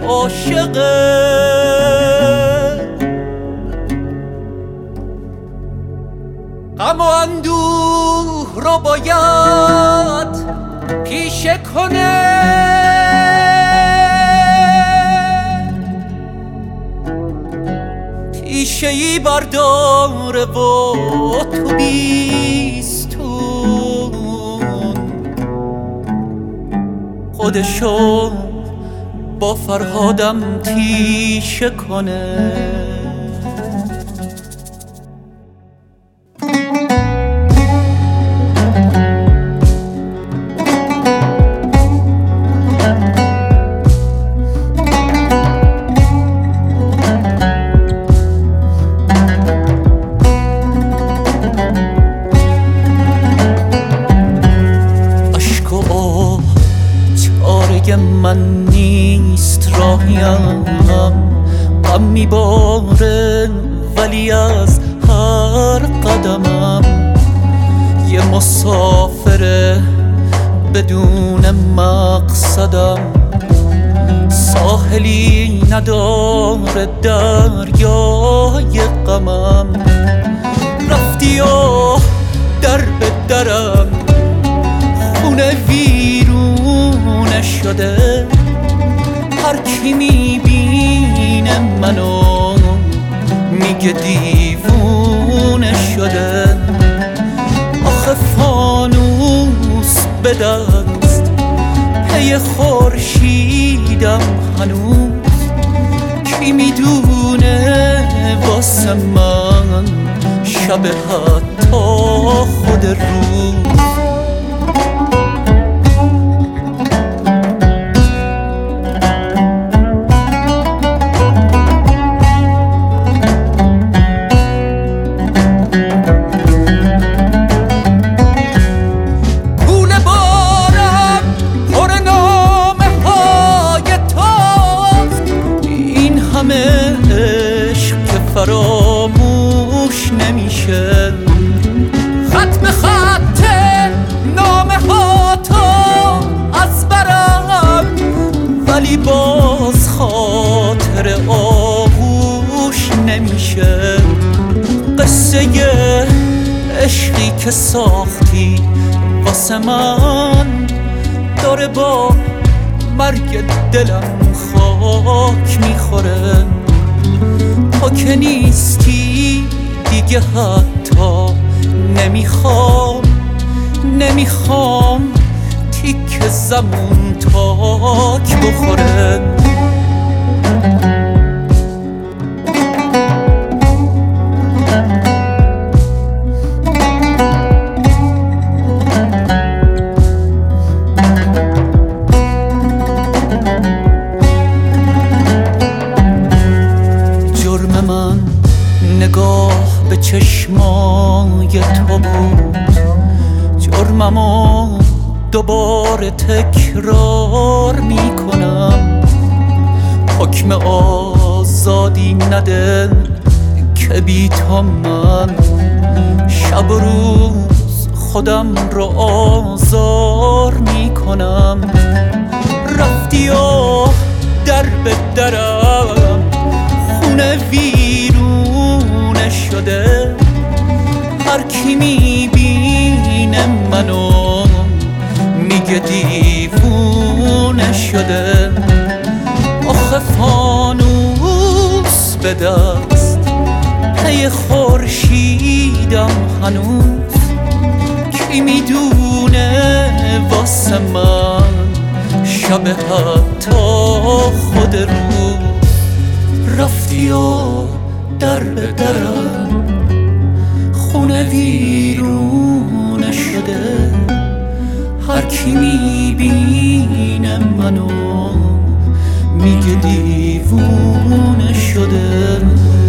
عاشقه. غم و اندوه رو باید پیشه کنه، تیشه ای برداره و تو بیستون خودشو با فرهادم تیشه کنه. من نیست راهیم، غم میباره ولی از هر قدمم یه مسافره بدون مقصدم. ساحلی نداره دریای غمم، رفتی و در به درم خونه ویرونه شده. هر کی میبینه منو میگه دیوونه شده. آخه فانوس به دست پی خورشیدم هنوز، کی میدونه واسه من شب حتی خود روز. فراموش نمیشه خط به خط نامه ها تو از برم، ولی باز خاطر آغوش نمیشه. قصه عشقی که ساختی واسه من داره با مرگ دلم خاک میخوره. تو که نیستی دیگه حتی نمیخوام تیک زمون تاک بخوره. نگاه به چشمای تو بود، جرممو دوباره تکرار میکنم. حکم آزادی نده که بی تو من شب و روز خودم رو آزار میکنم. رفتی و در به درم خونه ویرونه شده. هر کی میبینه منو میگه دیوونه شده. آخه فانوس به دست پی خورشیدم هنوز، کی میدونه واسه من شب حتی خود روز. رفتی و در به درم خونه ویرونه شده. هر کی میبینه منو میگه دیوونه شده.